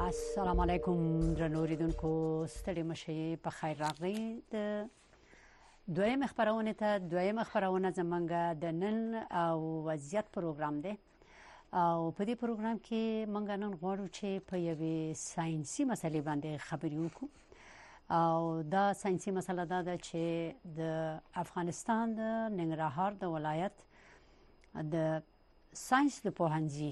السلام علیکم درنو اوریدونکو ستړي مشي په خیر راغلی د دویم خبرونه زمونږ د نن او وضعیت پروګرام دی او په دې پروګرام کې مونږ نن غواړو چې په یوې ساينسي مسلې باندې خبرې وکړو او دا ساينسي مسله ده چې د افغانستان د ننګرهار د ولایت د ساينس د پوهنځي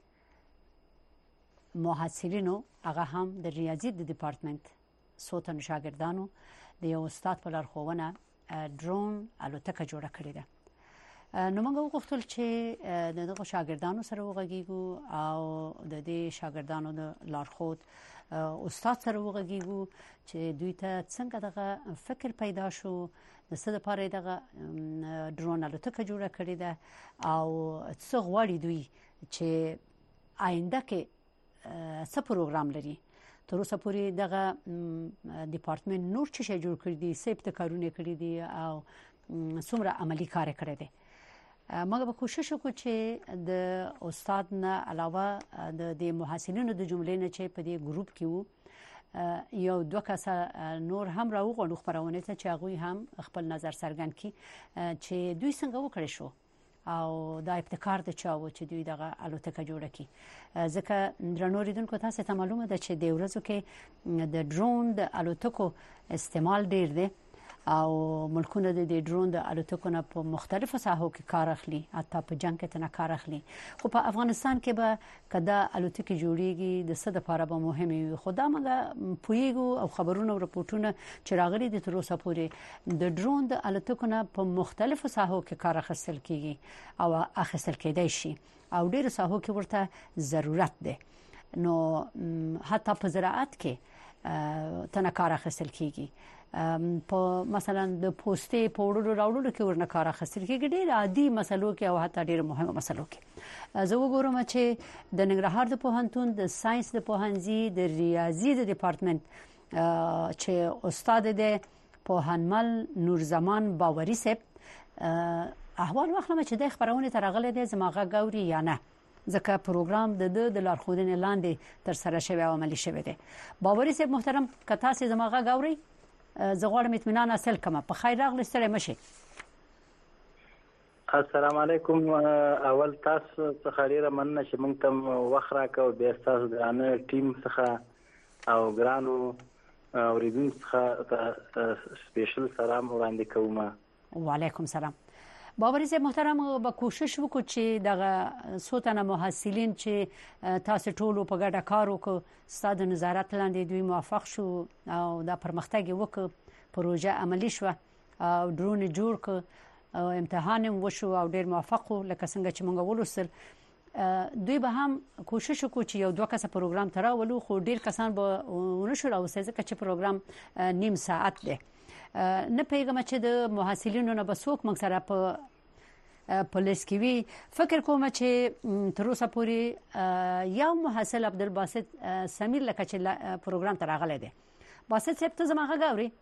محصلینو هغه هم د ریاضي د ډپارټمنټ سوتن شاګردانو د یو استاد په لارښوونه ډرون الوتکه جوړه کړې ده. نو موږ وغوښتل چې دغه شاګردانو سره وغږیږو او د دې شاګردانو د لارښود استاد سره وغږیږو چې دوی ته څنګه دغه فکر پیدا شو د څه لپاره دغه ډرون الوتکه جوړه کړې ده او څه غواړي دوی چې آینده کې څه پروګرام لري. تر اوسه پورې دغه ډپارټمنټ نور څه شي جوړ کړی دي، څه ابتکارونه کړی دي او څومره عملی کار کړی دی. موږ به کوشش وکړو چې د استاد نه علاوه د محصلینو د جملې نه چې په دې ګروپ کې وو یو دوه کسه نور هم راوغوړو خبرونه ته چې هغه هم خپل نظر څرګند کړي چې دوی څنګه وکړي شو او دا ابتکار د چاو چې دوی دغه الوتکه جوړه کړي. ځکه درنو اوریدونکو تاسو ته معلومه ده چې د ورځو کې د ډرون د الوتکو استعمال ډیر دی او ملکونه د ډرون د الوتکو نه په مختلفو ساحو کې کار اخلي، حتی په جنگ کې نه کار اخلي. خو په افغانستان کې به کدا الوتکې جوړیږي د څه لپاره به مهمه وي. خدا موږ پویګو او خبرونه او رپورټونه چې راغلي د تر اوسه پورې د ډرون د الوتکو نه په مختلفو ساحو کې کار اخیستل کیږي او اخیستل کېدای شي او ډېر ساحو کې ورته ضرورت ده. نو حتی په زراعت کې تنه کار اخیستل کیږي، په مثلا د پوستې پوډرو راوړلو کې ورنه کار اخیستل کیږي، ډېر عادي مسلو کې او حتی ډېر مهمه مسلو کې. زه وګورم چې د ننګرهار د پوهنتون د ساينس د پوهنځي د ریاضي د ډپارټمنټ چې استاد دی پوهنمل نورزمان باوري صاحب احوال واخلم چې د خبرونه ترغله دي زماغه ګوري یا نه، ځکه پروګرام د لارښودنې لاندې تر سره شوی او عملی شوی دی. باوري صاحب محترم کتا سي زماغه ګوري زه غواړم اطمینان حاصل کړم. په خیر راغلی ستړي مشي. السلام علیکم. اول تاسو څخه ډیره مننه چې موږ ته وخت راکړو، بیا تاسو د ټیم څخه او ګرانو اوریدونکو څخه سپیشل سلام وړاندې کوم. وعلیکم سلام. باوري صاحب محترم به کوشش وکړو چې دغه سوتنه محصلین چې تاسو ټول په ګډه کار وکړو ستاسو نظارت لاندې دوی موافق شو او دا پرمختګ وکړ، پروژه عملی شو او ډرون جوړ ک او امتحان وشو او ډیر موافق لکه څنګه چې موږ ولوسل. دوی به هم کوشش وکړو چې یو دوه کسه پروګرام تراولو، خو ډیر کسان به ونشو راوځي ځکه چې پروګرام نیم ساعت دی. نه پیغام چې د محصلینو نه بسوک موږ سره په پولیس کې وی. فکر کوم چې تر اوسه پورې یو محصل عبدالباسط سمیر لکه چې پروګرام ته راغلی دی. باسط صاحب ته زما غږ اوري؟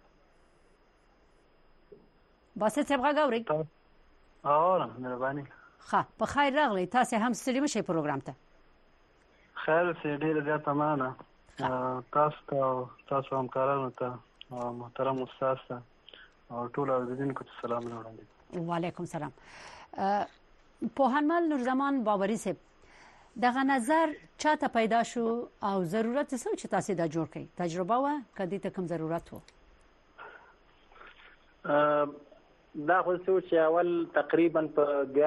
باسط صاحب غږ اوري؟ مهرباني. ښه په خیر راغلی. تاسو هم ستړي مشئ پروګرام ته. خیر سي ډیره زیاته مننه تاسو همکارانو ته محترم استاد او ټول اوریدونکو ته سلام وړاندې. وعلیکم سلام. پوهنمل نورزمان باوري صاحب دغه نظر چاته پیدا شو او ضرورت څه چې تاسو دا جوړ کړئ؟ تجربه و کدی ته کوم ضرورت وو؟ دا خو چې اول تقریبا په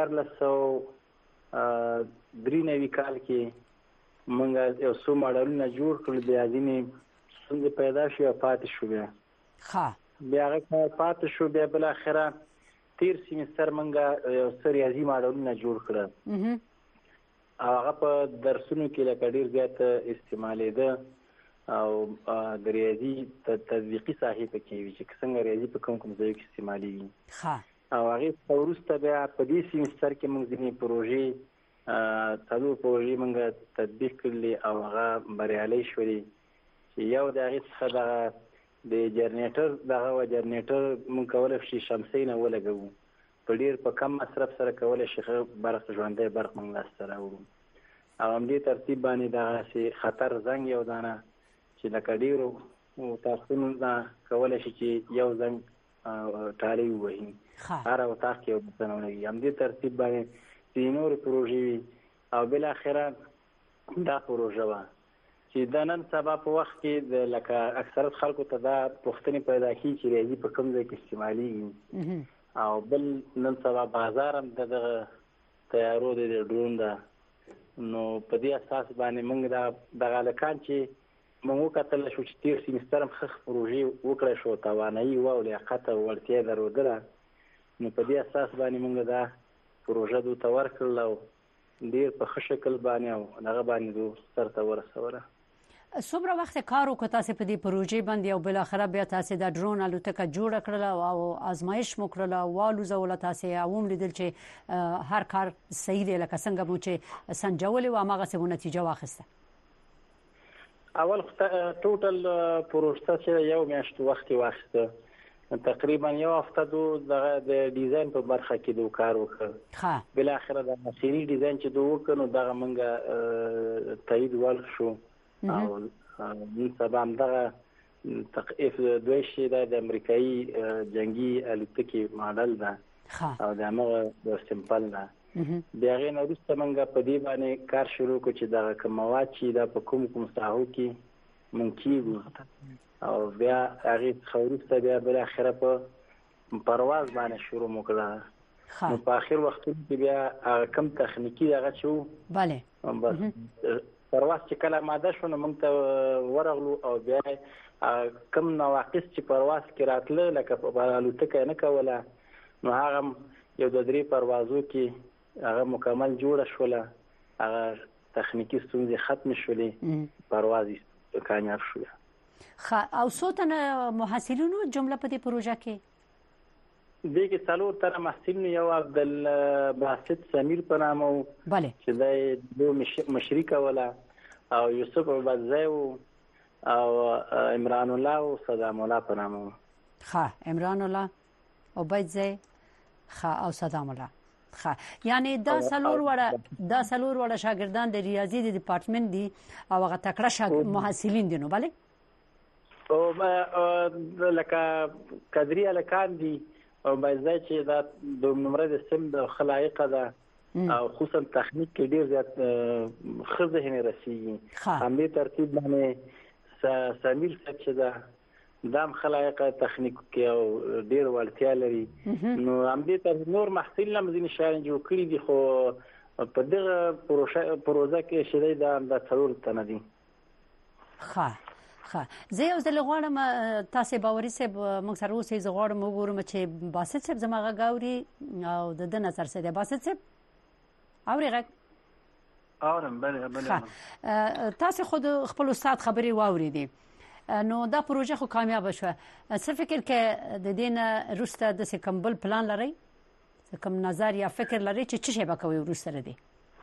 1493 کال کې موږ یو څو ماډلونه جوړ کړل، بیا ځینې څنګه پیدا شو پاتې شو، بیا بیا پاتې شو، بیا بل اخره تیر سیمستر منګه یو ریاضي ماډلونه جوړ کړل. هغه په درسونو کې لکه ډیر زیات استعمالېده او د ریاضي تطبیقي ساحې په کې وي چې څنګه ریاضي په کوم ځای کې استعمالېږي. او هغه وروسته بیا په دې سیمستر کې موږ ځینې پروژې پروژې موږ تطبیق کړلې او هغه بریالۍ شولې. یو د هغې څخه د جنریټر موږ کولی شي شمسۍ نه ولګوو، په ډېر په کم مصرف سره کولی شي برق ژوندی برق موږ لاسته راوړو. او هم دې ترتیب باندې دغه خطر زنګ یو دانه چې لکه ډیرو تاسو نه کولای شي چې یو زنګ ټالي ووهي هر وخت کې یو بسنونه هم دې ترتیب باندې د نور پروژې او بل اخره دا پروژه وا چې د نن سبا په وخت کې د لکه اکثریت خلکو ته دا پوښتنې پیدا کیږي چې ریاضي په کوم ځای کې استعمالي او بل نن سبا بازار هم دغه تیارو د ډرون دا نو په دې اساس باندې موږ د غالکان چې موږ کتل شو چې تیر سیمستر هم خخ پروژې وکړې شو توانایي او لیاقت او ورتیا درلودله نو په دې اساس باندې موږ دا پروژه دوی ته ورکړل او ډیر په ښه شکل باندې او هغه باندې دوی سرته ورسوله. څومره وخت کار وکړ تاسو په دې پروژې باندې او بل اخره بیا تاسو د ډرون الوتکه جوړ کړل او آزمایش مو کړل او والوزول تاسو اوم لیدل چې هر کار صحیح دی لکه څنګه مو چې سنجول او هغه څه نتیجه واخیسته. اول ټوټل پروسه چې یو میاشت وخت واخیسته تقریبا یو هفته د ډیزاین په برخه کې دوه کار وکړ بل اخره د ماشيني ډیزاین چې دوه وکړو دغه منګه تایید ورشو او نن سبا هم دغه تقیف دوی شي د امریکایي جنگي الوتکې ماډل ده او د هغه سمپل ده بیا غي نو وروسته موږ په دې باندې کار شروع کړ چې دغه کومات چې د کوم ساحو کې ممکن او بیا هغه خورسته بیا بل اخره په پرواز باندې شروع وکړه نو په اخر وخت کې بیا کم تخنیکی هغه شو bale بس پرواز چې کله ماده شو نو موږ ته ورغلو او بیا کم نواقص چې پرواز کې راتله لکه په الوتکه نه کوله نو هغه یو د درې پروازو کې هغه مکمل جوړ شوله هغه تخنیکی ستونزې ختم شولې پرواز کامیاب شو. او څوتنه محصلینو جمله په دې پروژه کې دغه څلور تر محصلین یو عبدالباسط سمیر په نامه چې د مشرک ولا او یوسف عبدزای او عمران الله او صدام الله په نامه عمران الله عبدزای او صدام الله یعنی دا سلور وړه شاګردان د ریاضي د ډپارټمنټ دي او هغه تکړه محصلین دي نو bale او لکه قدري الکان دي او باید چې دا د نمبر د سم د خلایق ده او خصوصا تخنیک کې ډیر زیات خزه نه رسیږي هم دې ترتیب باندې سمیر څه چې دا دام خلایق تخنیک کې او ډیر ولتیا لري نو هم دې تر نور محصول لمزین شارن جوړ کړی دي خو په دغه پروژه کې شری دا څلور تنه دي. زه یو ځل غواړم تاسو باوري سه موږ سره اوسې زه غواړم وګورم چې باسط صاحب زماغه غاوري او د نظر سره باسط صاحب اوري غږ اورم بله تاسو خود خپل استاد خبري واوري دي نو دا پروژه خو کامیاب شو څه فکر کې د دین روسته د سکمبل پلان لري کوم نظر یا فکر لري چې څه شی وکوي روسته دي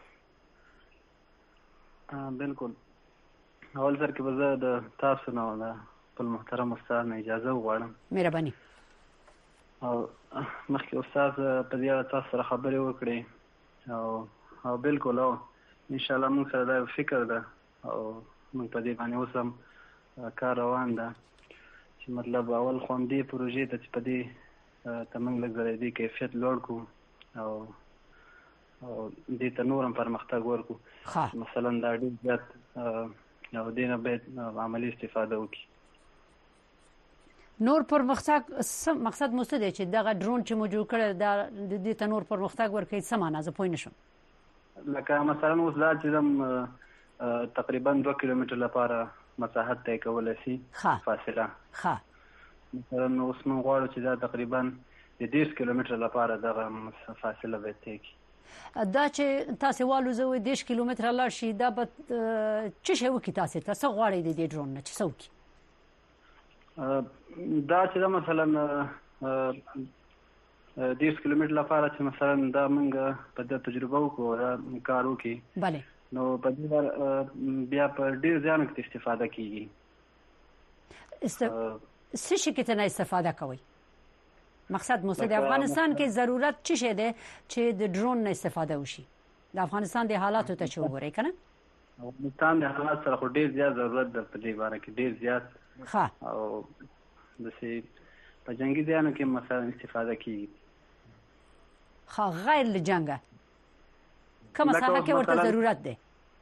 بالکل اول ځل کې به د تاسو نه ولا په محترم استاد نه اجازه وغواړم مهرباني او مخکې استاد په دې تاسو سره خبرې وکړې او بالکل ان شاء الله موږ سره دا فکر ده او موږ په دې باندې اوس کار روان ده چې مطلب اول خو دې پروژې ته په دې تمنګ لګره دې کیفیت لوړ کو او دې ته نورم پرمختګ ورکو مثلا دا ډېر زیات او دینه به عملی استفاده وکړي. نور پرمختګ مقصد مو څه دی چې دغه ډرون چې مو جوړ کړی د دې ته نور پرمختګ ورکړي څه معنا زه پوه نشم. لکه مثلا اوس دا چې تقریبا 2 کیلومتر لپاره مساحت طی کولای شي فاصله مثلا اوس موږ غواړو چې دا تقریبا د 10 کیلومتر لپاره دغه فاصله به طی کړي. دا چې تاسو والوزوي 10 کیلومتر لار شي دا به څه شی وکي تاسو غواړئ د دې ډرون نه څه وکي دا چې مثلا 10 کیلومتر لپاره چې مثلا دا موږ په دې تجربه وکړو کار وکړو bale نو په دې بیا په ډیر ځان کې استفاده کیږي څه شي کې نه استفاده کوي مقصد مو د افغانستان کې ضرورت څه شي دی چې د ډرون نه استفاده وشي د افغانستان د حالاتو ته چې وګورئ کنه افغانستان د حالات سره خو ډیر زیات ضرورت ده په دې باره کې ډیر زیات او د سي په جنگي ځایونو کې مثلا استفاده کیږي غیر له جنگه کومه ساحه کې ورته ضرورت ده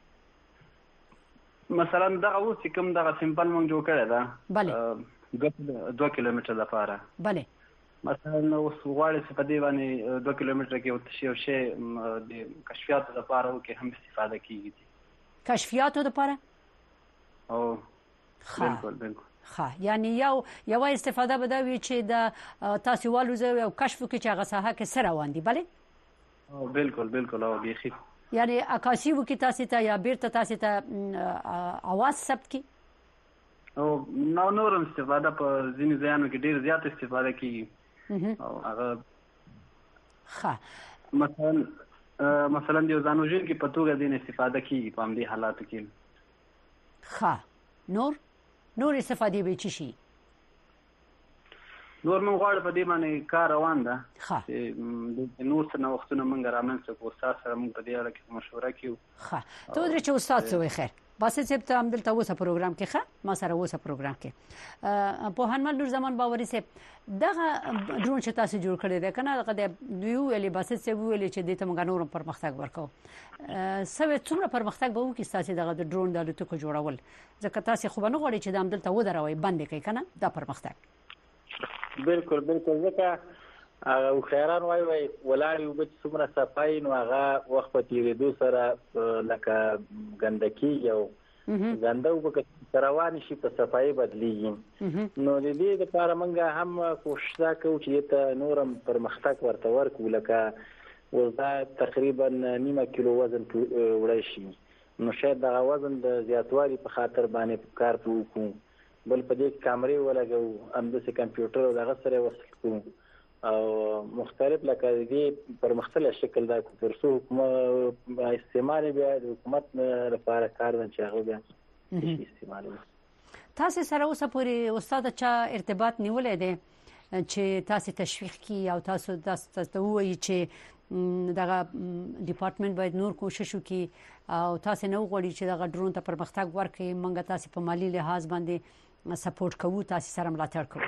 مثلا دغه اوس کوم دغه سیمپل مونږ جوړ کړی ده بله 2 کیلومتره لپاره بله مثلا اوس غواړي چې په دې باندې 2 کیلومتره کې یو شی د کشفیاتو لپاره کې هم استفاده کیږي کشفیاتو لپاره او بالکل یعنی یو استفاده به دا وي چې د تاسو والوزه او کشف کې چې هغه ساحه کې سره روان دي بله او بالکل او بيخي یعنی عکاسي وکي تاسو ته یا بیرته تاسو ته اواز ثبت کی او نورم استفاده په ځینې ځایونو کې ډیر زیات استفاده کیږي او هغه مثلا د ځانوژن کې په توګه دین استفاده کیږي په همدې حالاتو کې نور استفاده به چی شي نور موږ غواړو په دې باندې کار روان ده چې نور څه نوښتونه موږ رامنځته کوو استاد سره موږ په دې اړه کې مشوره کوو ته درې چې استاد څه وي خیر باسه چې ته هم دلته اوسه پروګرام کې ما سره اوسه پروګرام کې په هنمل نور زمان باوري سه دغه ډرون چې تاسو جوړ کړی دی کنه دغه دیو ویلې باسه چې ویلې چې د ته موږ نورم پرمختګ ورکو سوي څومره پرمختګ به وکړي تاسو دغه ډرون د الوتکو جوړول ځکه تاسو خو نه غواړئ چې د هم دلته ودروي بند کړئ کنه دا پرمختګ بالکل ځکه او خیران وای ولاړ یو بچ څومره صفای نو هغه وخت په تیرېدو سره لکه ګندکی یو ګنده وبکه روان شي په صفای بدلیږي نو د دې لپاره موږ هم کوشش وکړو چې ته نورم پرمختګ ورته ورکو لکه وزن تقریبا 9 کیلو وزن وړي شي نو شاید د وزن د زیاتوالي په خاطر باندې کار وکړو بل په دې کیمرې ولګو همداسې کمپیوټر او دغه سره وصل کوو او مختلف لکه دې پر مختلف شکل دا ترڅو استعمال بیا د حکومت لپاره کار نه چاغو بیا استعمال تاسو سره اوسه پوری استاد چا ارتباط نیولې ده چې تاسو تشویق کی او تاسو وایي چې دغه ډپارټمنټ باید نور کوشش وکړي او تاسو نه وغواړئ چې دغه ډرون ته پرمختګ ورکړي موږ تاسو په مالی لحاظ باندې سپورټ کوو تاسو سره ملاتړ کوو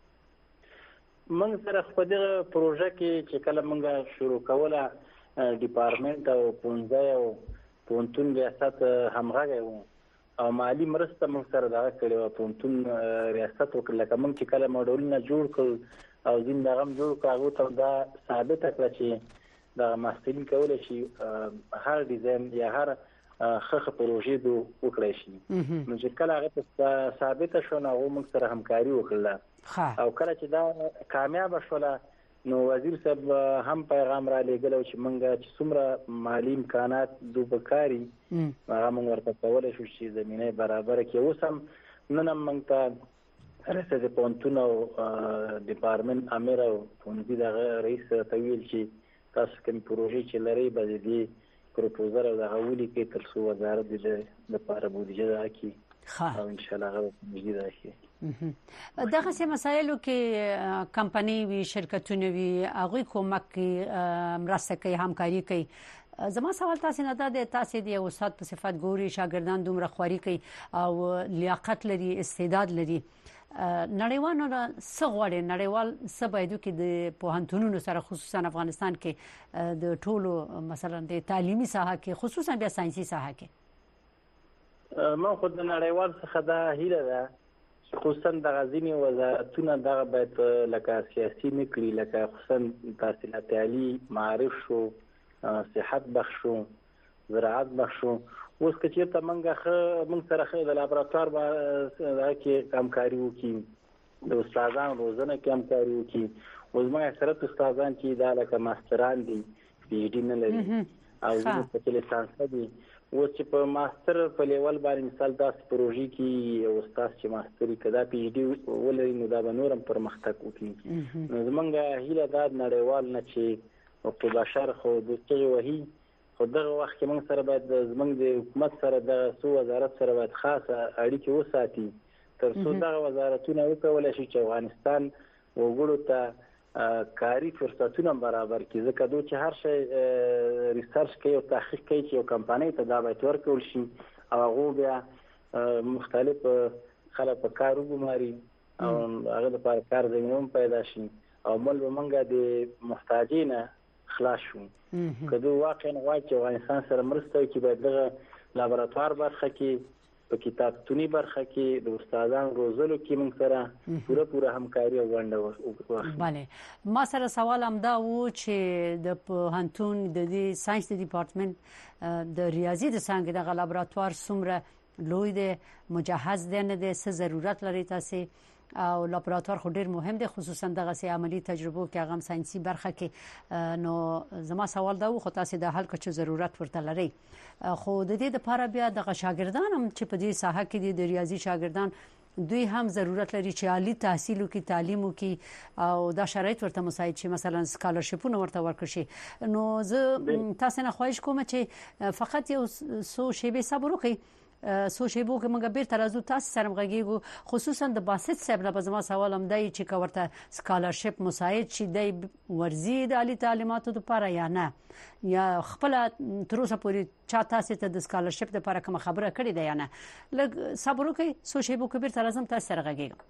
موږ سره په دغه پروژه کې چې کله موږ شروع کوله ډپارټمنټ او پونځه او پونتون ریاست همغږی وو او مالی مرسته موږ سره دغه کړې و پونتون ریاست وکړه لکه موږ چې کله موډولونه جوړ کړ او زین دغه جوړ کاغو ته دا ثابت کړ چې د ماسترین کولای شي هر ډیزاین یا هر خخ پروژې وکړای شي نو چې کله هغه ثابت شو نو موږ سره همکاري وکړه او کله چې دا کامیاب شوله نو وزیر صاحب هم پیغام را لېږلو چې موږ چې څومره مالی امکانات دوبکاري هغه موږ ورته کولای شو چې زمينه برابر کې اوس هم نن موږ ته رئیس پونتون او ډپارټمنټ امیر او پونځي دغه رئیس تویل چې تاسو کوم پروژې چې لري به دې پروپوزل او دغه ولي کې تر څو وزارت د لپاره بودیجه راکړي او ان شاء الله هغه بودیجه راکړي دغه سه مسایلو کې کمپنی وی شرکتونه وی هغه کومک مرسته کوي همکاري کوي زما سوال تاسو نه ده تاسو د استاد په صفت ګوري شاګردان دومره خواري کوي او لیاقت لري استعداد لري نړیوالو سغوړې نړیوال سبایدو کې د پوهنتونونو سره خصوصا افغانستان کې د ټولو مثلا د تعلیمي ساحه کې خصوصا بیا ساينسي ساحه کې ما خود نړیوال څخه دا هیله ده خصوصا د غزینی وزارتونه دغه باید لکه سیاسي نکړي لکه خصوصا تحصیلات عالی معارف شو صحت بخشو زراعت بخشو اوس که چیرته موږ سره د لابراتوار کې همکاري وکړي د استادانو روزنه کې همکاري وکړي اوس موږ اکثره استادان چې دا لکه ماستران دي پی ایچ ډي نه لري او په لیسانس دي اوس چې په ماستر په لیول باندې مثال داسې پروژې کې یو استاد چې ماستري کدا پی ایچ ډي ولري نو دا به نورم پرمختګ وکړي نو زمونږ هیله دا نړیوال نه چې په بشر خو د څه وهي خو دغه وخت کې موږ سره باید زمونږ د حکومت سره د سو وزارت سره باید خاصه اړیکې وساتي تر څو دغه وزارتونه وکولای شي چې افغانستان وګړو ته کاري فرصتونه برابر کړي. ځکه دوی چې هر شی ریسرچ کوي او تحقیق کوي چې یو کمپنۍ ته دا باید ورکول شي او هغه بیا مختلف خلک په کار وګماري او هغه لپاره کار زمینه پیدا شي او موږ د محتاجۍ نه خلاص شو. که دوی واقعا غواړي چې افغانستان سره مرسته وکړي باید دغه لابراتوار برخه کې په کتابتوني برخه کې د استادانو روزلو کې موږ سره پوره همکاري او ونډه واخلو. بله ما سره سوال هم دا و چې د پوهنتون د ساينس ډپارټمنټ د ریاضي د څانګې د لابراتوار څومره لوی دی، مجهز دی نه دی، څه ضرورت لري تاسو؟ او لابراتوار خو ډیر مهم دی خصوصا دغه سي عملی تجربو کې هغه ساينسي برخه کې. نو زما سوال دا و خو تاسو د حل کچ ضرورت ورته لري، خو د دې لپاره بیا د شاګردان هم چې په دې ساحه کې د ریاضي شاګردان دوی هم ضرورت لري چې عالی تحصیل وکړي، تعلیم وکړي او دا شرایط ورته مساعد شي، مثلا سکالرشپونه ورته ورکړي شي. نو زه تاسو نه خواهش کوم چې فقط یو سو شیبه صبر وکړئ، سو شیبو کې موږ بیرته راځو تاسو سره مغږیږو. خصوصا د باسط صاحب نه زما سوال هم دی چې کورته سکالرشپ مساعد شي د ورزي د عالی تعلیماتو لپاره یا نه، یا خپل تر اوسه پورې چا تاسو ته د سکالرشپ لپاره کوم خبره کړې ده یا نه. لږ صبر وکړئ، سو شیبو کې بیرته راځم تاسو سره غږیږم.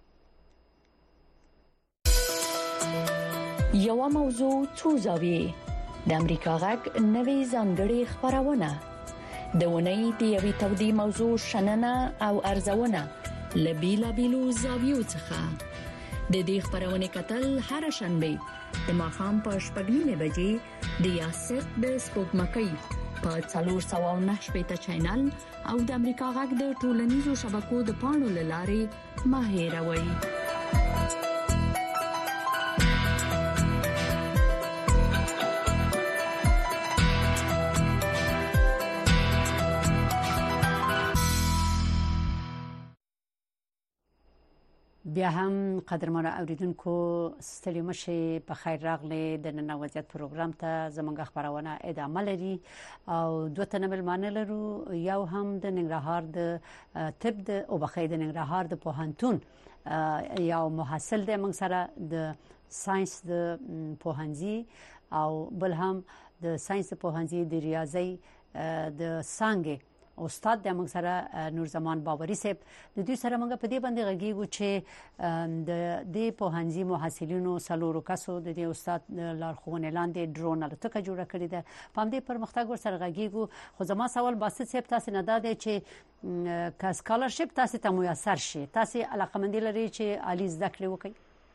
یو موضوع څو زاویې د امریکا غږ نوې ځانګړې خبرونه د ونې د یوې تودې موضوع شننه او ارزونه لبیلا بیلو زاویو څخه د دې خبرونه کتل هر شنبه د ماښام په 6:30 بجې د یاسر د سپوږمکۍ په 409 چینل او د امریکا غږ د ټولنیزو شبکو د پاڼو لارې ما هیروي. بیا هم قدرمن اوریدونکو ستړي مشه په خیر راغلي د نن وضعیت پروګرام ته. زمونږ خبرونه ادامه لري او دوه تنه ملمانه لرو. یو هم د ننګرهار د طب د او بخې د ننګرهار د پوهنتون یو محصل د موږ سره د ساينس د پوهنځي او بل هم د ساينس پوهنځي د ریاضي د څانګې استاد د موږ سره نور زمان باوري صاحب. د دې سره موږ په دې باندې غږیږو چې د دې پوهنځي محصلینو سلورو کسو د دې استاد لارښوونې لاندې ډرون الوتکه جوړه کړې ده. په دې پرمختګ ور سره غږیږو. خو زما سوال باسط صاحب تاسو نه ده چې که سکالرشپ تاسو ته میسر شي، تاسو علاقمندي لري چې عالی زده کړې وکړئ؟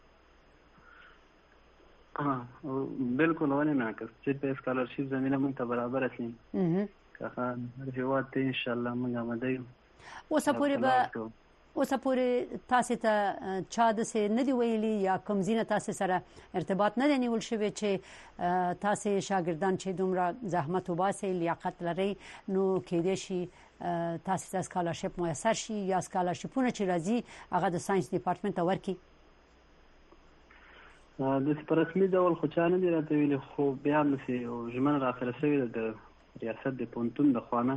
بالکل ونه نه که چې په سکالرشپ زمينه مونږ ته برابر شي که هیواد ته ان شاء الله موږ آماده یو. اوس پورې تاسو ته چا د څه نه دی ویلي یا کوم ځینه تاسو سره ارتباط نه دی نیول شوی چې تاسو شاګردان چې دومره زحمت وباسي لیاقت لري نو کېدې شي تاسو ته سکالرشپ میسر شي یا سکالرشپونه چې راځي هغه د ساينس ډپارټمنټ ته ورکړي؟ د رسمي ډول خو چا نه دی راته ویلي، خو بیا هم چې ژمنه راسره شوې ده د ریاست د پوهنتون د خوانه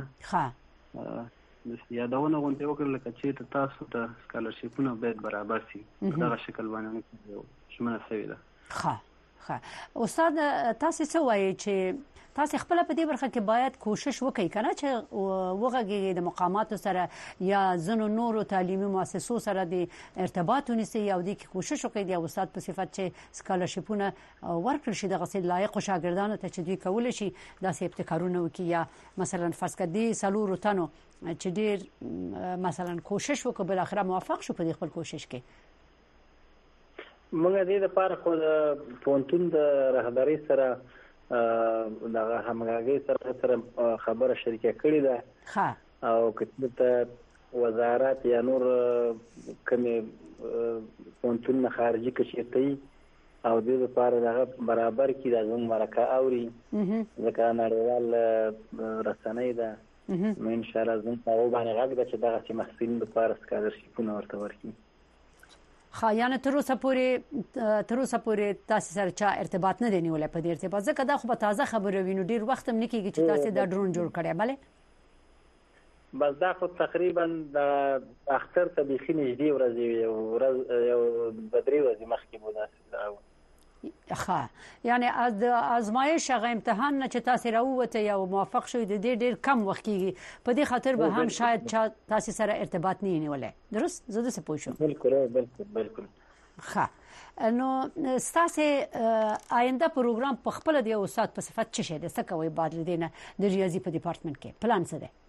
یادونه غونډه وکړل چې تاسو ته سکالرشپونه باید برابر شي. دغه شکل باندې ژمنه شوې ده. استاد تاسو څه وایي چې تاسو خپل په دې برخه کې باید کوشش وکړئ کنه چې وګړي د مقامات سره یا زنو نورو تعلیمي مؤسسو سره د ارتباط ونیسي او د کوشش وکړي د استاد په صفت چې سکالرشپونه ورکړي شي د غسیل لایق شاګردانو ته چې دوی کول شي داسې ابتکارونه وکړي. یا مثلا فرض کړئ سلورو تنو چې ډیر مثلا کوشش وکړي بل اخره موافق شو په خپل کوشش کې. موږ دې لپاره خو د پوهنتون د رهبری سره دغه همغږي سره خبره شریکه کړې ده او کله وزارت یا نور کومه پوهنتون خارجي کشيتي او دې لپاره دغه برابر کې د زموږ مرکه اوري ځکه نړیوال رسنۍ ده. نو ان شاء الله زموږ په باندې غږ ده چې دغه چې محصلین لپاره سکالرشپونه ورته ورکړي. یعنی تر اوسه پورې تاسو سره چا ارتباط نه دی نیولای په دې ارتباط؟ ځکه دا خو به تازه خبره وینو، ډیر وخت هم نه کیږي چې تاسو دا ډرون جوړ کړی. بله بس دا خو تقریبا د اختر ته بيخي نږدې ورځې یو بدري ورځې مخکې بوده. یعنی از ازمایش هغه امتحان نه چې تاسو راووته یا موافق شوي د دې ډیر کم وخت کېږي په دې خاطر به هم شاید تاسو سره ارتباط نه نیولې درست زه د څه پوه شوم بالکل نو ستاسو آینده پروګرام په خپل د استاد په صفت څه شي د څه کوي بعد لدینه د ریاضي په ډپارټمنټ کې پلان څه دی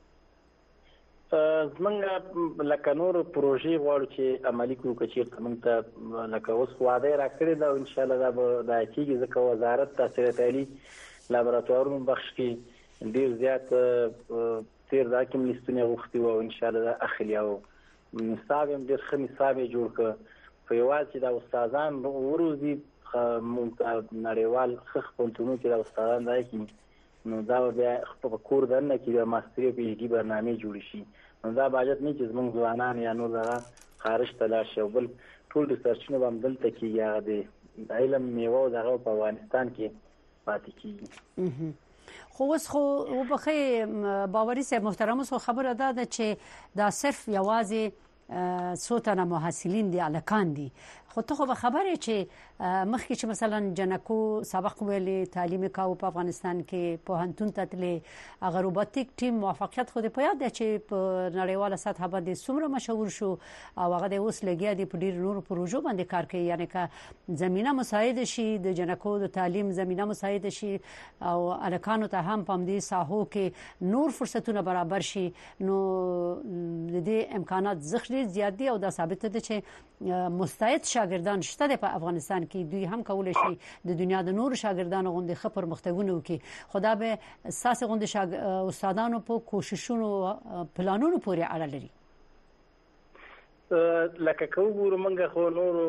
زمونږ لکه نور پروژې غواړو چې عملي کړو که چېرته موږ ته لکه اوس وعده یې راکړې ده او انشاءالله دا به کېږي ځکه وزارت تحصیل تعلیم لابراتوارونو بخش کې ډېر زیات تېر دا کې لیستونه غوښتي وو او انشاءالله دا اخلي او نصاب هم ډېر ښه نصاب یې جوړ کړ په یوازې چې دا استادان وروزي موږ نړیوال ښه پوهنتونونو کې دا استادان دا کړي نو دا بیا په کور دننه کې د ماستري او پی ایچ ډي برنامې جوړ شي نو دا باید نه چې زموږ ځوانان یا نور دغه خارج ته لاړ شي او بل ټول ریسرچونه به هم دلته کېږي هغه د علم میوه او دغه په افغانستان کې پاتې کېږي خو اوس خو وبخې باوري صاحب محترم اوس خبره ده چې دا صرف یوازې څو تنه محصلین دي الکان دي خو ته خو به خبرې چې مخکې چې مثلا جنکو سبق ویلې تعلیم کاو په افغانستان کې پوهنتون ته تلې هغه روبوټیک ټیم موفقیت خو دې په یاد دی چې په نړیواله سطح باندې څومره مشهور شو او هغه د اوس لګیا دی په ډیر نورو پروژو باندې کار کوي یعنی که زمينه مساعد شي د جنکو د تعلیم زمينه مساعد شي او الکانو ته هم په دې ساحو کې نور فرصتونه برابر شي نو د دې امکانات زخري زیات دي او دا ثابت ده چې مستعد شاګردان شته په افغانستان کې دوی هم کولای شي د دنیا د نور شاګردانو غونډې خبر مختګونه وکي خدا به اساس غونډې استادانو په کوششونو پلانونو پورې اړه لري لکه کوو موږ خو نور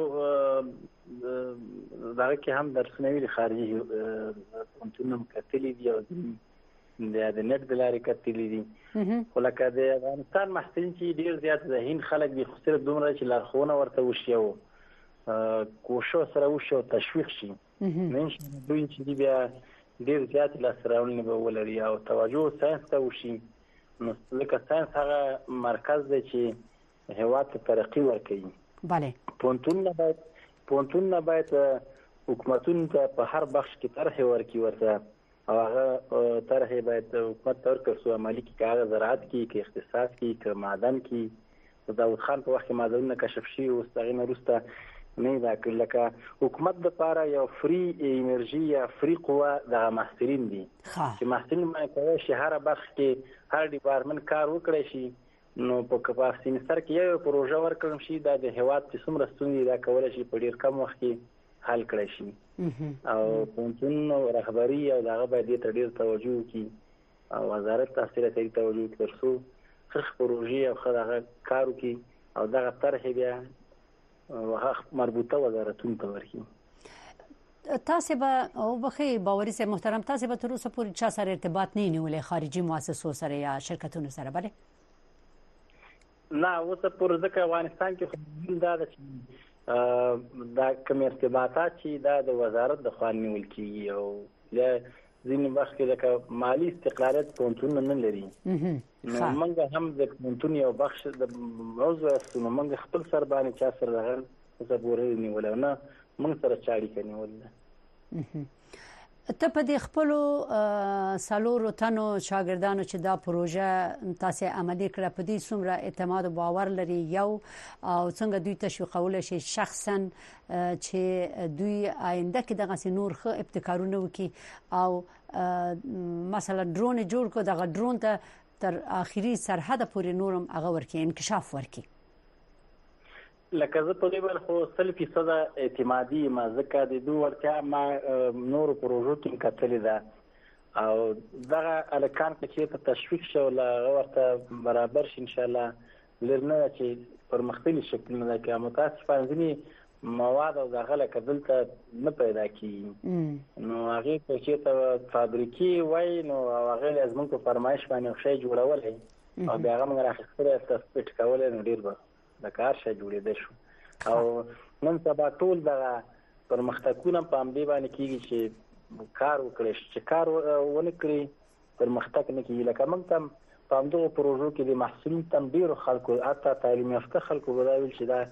دا کې هم درسونه ویلي خارجي پوهنتونونه کتلې دي او د نت د لارې کتلې دي خو لکه د افغانستان محصلین چې ډیر زیات ذهین خلک دي خو صرف دومره چې لارښوونه ورته وشي او کوشش سره وشي او تشویق شي من چې دوی چې بیا ډیر زیات لاسراونې به ولري او توجه ساينس ته وشي نو لکه ساينس هغه مرکز دی چې هېواد ته ترقی ورکوي بله پوهنتونونه باید حکومتونو ته په هر بخش کې طرحې ورکړي ورته او هغه طرحې باید حکومت ته ورکړل شي عملي کې که هغه زراعت کې که اقتصاد کې که معدن کې داود خان په وخت کې معدنونه کشف شوي اوس د هغې نه وروسته نه دا کړل لکه حکومت دپاره یو فری انرژي یا فری قوه دغه محصلین دي چې محصلین باندې کولی شي هره برخه کې هر ډیپارټمنټ کار وکړی شي نو په سیمستر کې یو پروژه ورکړم شي دا د هېواد چې څومره ستونزې دا کولی شي په ډېر کم وخت کې حل کړی شي او پوهنتون رهبري او دغه باید دې ته ډېر توجه وکړي او وزارت تحصیل تعلیم توجه وکړي تر څو ښه پروژې او ښه دغه کار وکړي او دغه طرحې بیا هغه مربوطه وزارتونو ته ورکړي تاسو به او بخې باوري صاحب محترم تاسو به تر اوسه پورې چا سره ارتباط نه نیولې خارجي مؤسسو سره یا شرکتونو سره بله نه اوسه پورې ځکه افغانستان کې دا د دا کوم ارتباطات چې دا د وزارت د خوا نیول کېږي او له ځینې وخت کې لکه مالي استقلالیت پوهنتونونه نه لري نو موږ هم د پوهنتون یو بخش د موضوع استو نو موږ خپل سر باندې چا سره دغه اوسه پورې نیول نه موږ سره چا اړیکه نیول ته په دې خپل سالورو تنو شاګردانو چې دا پروژه تاسو عملي کړه په دې څومره اعتماد او باور لري یو او څنګه دوی تشویقول شي شخصا چې دوی آینده کې دغه نور ښه ابتکارونه وکړي او مثلا ډرون جوړ کو دغه ډرون ته تر اخري سرحد پورې نورم هغه ورکړي انکشاف ورکړي لکه زه په دې باندې خو 100% اعتمادي ما ځکه د دوه ورته ما نور پروژو کې کتلې ده او دغه الکان چې په تشویق شو لا ورته برابر شي ان شاء الله لرنه چې پر مختلف شکلونه ده کې متاسفانه ځینې مواد او دغه لکه دلته نه پیدا کیږي نو هغه چې ته فابریکي وای نو هغه لازم کو فرمایش باندې شی جوړولای او بیا هغه موږ راخسته تثبیت کولای نو ډیر به د کار شې جوړېده شو او نن سبا ټول د پرمختګونه په امدی باندې کیږي چې کار وکړي چې کار ونه کړی پرمختګ نه کیږي لکه موږ تم په همدغه پروژو کې د محصولین تم ډیرو خلکو حتی تعلیم یافته خلکو بدایل چې دا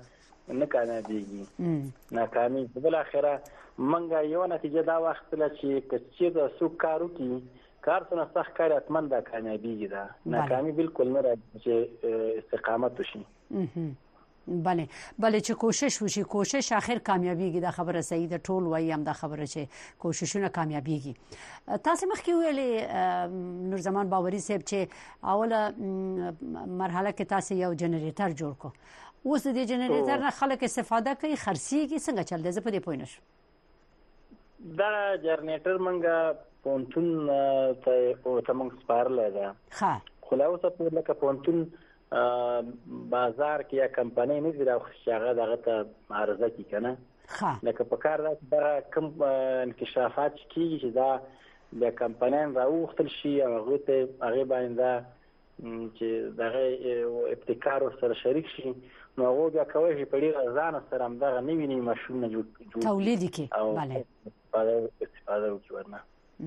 نه کامیابیږي ناکامي بل اخره منګه یو نتیجه دا وخت لا چې د سو کارو کې کار څنګه سخت کار اتمن دا کامیابیږي دا ناکامي بالکل نه راځي چې استقامت وشي بله چې کوشش وشي کوشش اخر کامیابیږي دا خبره صحیح ده ټول وایي هم دا خبره چې کوششونه کامیابیږي تاسو مخکې ویلې نور زمان باوري صاحب چې اوله مرحله کې تاسو یو جنریټر جوړ کو اوس د جنریټر نه خلک استفاده کوي خرسيږي څنګه چل دی زه په دې پوه نشم دا جنریټر منګه پونتون ته موږ سپارل ده ښه خلاصه په لکه پونتون بازار کې یا کمپنۍ نه دی راخښه هغه دغه ته عرضه کی کنه لکه په کار دا کوم انکشافات کیږي چې دا د کمپنۍ راوختل شي هغه ته هغه باندې چې دغه ابتکار سره شریک شي نو هغه بیا کوي چې په ډیر ځان سره هم دغه نوی ماشینونه جوړ تولید کی bale استفاده وکړنه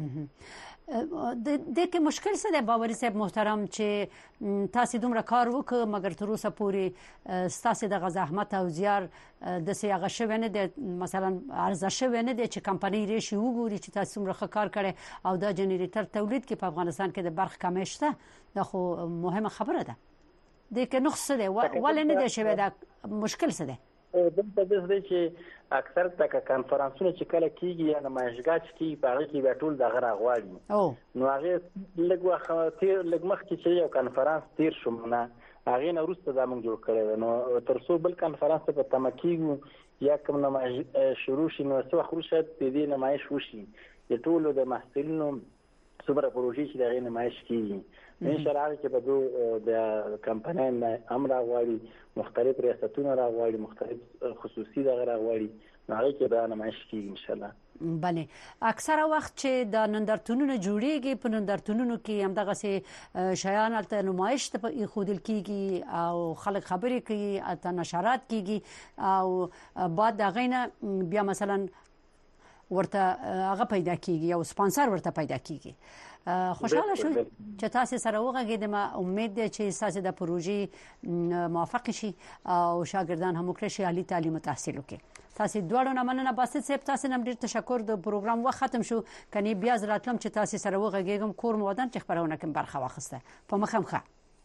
د کې مشکل څه دی باوري صاحب محترم چې تاسو دومره کار وکړ مګر تر اوسه پورې تاسو د زحمت او زیار د سیاغه شوه نه د مثلا ارزښت شوه نه د چې کمپنۍ ریشي وګوري چې تاسو څومره کار کړي او د جنریټر تولید کې په افغانستان کې د برخ کمیشته دا خو مهمه خبره ده د کې نقص دی ولې نه دی شوه دا مشکل څه دی دلته د دې چې اکثر تک کانفرنسونه چې کله کیږي یا نمایشګاه چې په هغه کې به ټول دغه راغواړي نو هغه لږ مخ کې یو کانفرنس تیر شوم نه هغه نه وروسته دا موږ جوړ کړی نو تر څو بل کانفرنس په تمکیږي یا کوم نمایش شروع شي نو څو خروشه په دې نمایش وشي د ټولو د محصلینو څومره پروژې چې دغه نمایش کیږي ان شاء الله چې په د کمپنۍ امر راغواړي مختلف ریاستونه راغواړي مختلف خصوصي دغه راغواړي نو هغه کې به نمایش کیږي ان شاء الله بله اکثره وخت چې د نندارتونونو جوړیږي په نندارتونونو کې هم دغه سي شیان البته نمایش ته خودل کیږي او خلک خبرې کوي البته نشرات کیږي او بعد دغه نه بیا مثلا ورته هغه پیدا کیږي او سپانسر ورته پیدا کیږي خوشاله شو چې تاسو سره وغږیدم امید ده چې تاسو د پروژې موافق شي او شاګردان هم وکړي شي عالی تعلیم تحصیل وکړي تاسو دوړو نه مننه باسط صاحب تاسو نم ډیر تشکر د پروګرام وخت ختم شو کني بیا زراتلم چې تاسو سره وغږیږم کور مودن چې خبرونه کوم برخه واخسته په مخه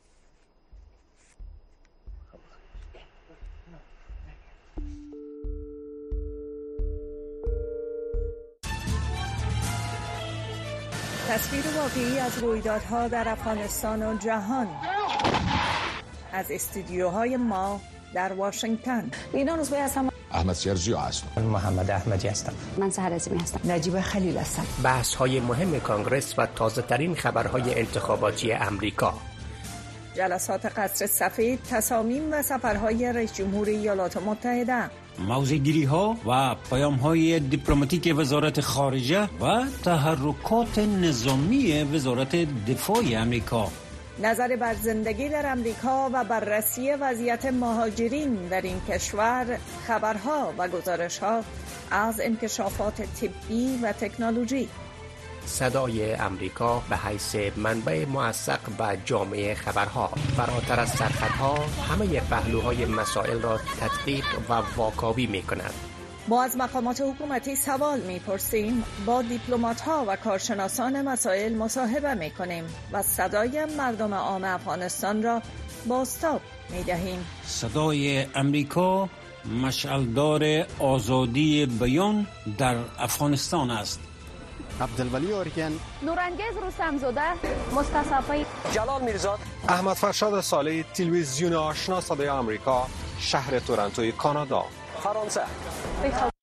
تصویر واقعی از رویدادها در افغانستان و جهان از استودیوهای ما در واشنگتن. لینا روزبه هستم. احمد سیرجیو هستم. محمد احمدی هستم. من سحر عظیمی هستم. نجیب خلیل هستم. بحث‌های مهم کانگرس و تازه‌ترین خبرهای انتخاباتی امریکا. جلسات قصر سفید، تصامیم و سفرهای رئیس جمهور ایالات متحده. موضع‌گیری‌ها و پیام‌های دیپلماتیک وزارت خارجه و تحرکات نظامی وزارت دفاع آمریکا. نظر بر زندگی در امریکا و بررسی وضعیت مهاجرین در این کشور، خبرها و گزارش‌ها از انکشافات طبی و تکنولوژی. صدای امریکا به حیث منبع موثق و جامع خبرها فراتر از سرحدها همه پهلوهای مسائل را تدقیق و واکاوی می‌کند. ما از مقامات حکومتی سوال می‌پرسیم، با دیپلمات‌ها و کارشناسان مسائل مصاحبه می‌کنیم و صدای مردم عام افغانستان را بازتاب می‌دهیم. صدای امریکا مشعلدار آزادی بیان در افغانستان است. عبدالولی آریکن، نورانگیز رستمزاده، مصطفی جلال میرزاد، احمد فرشاد صالحی، تلویزیون آشنا صدای آمریکا، شهر تورنتوی کانادا. فرانسه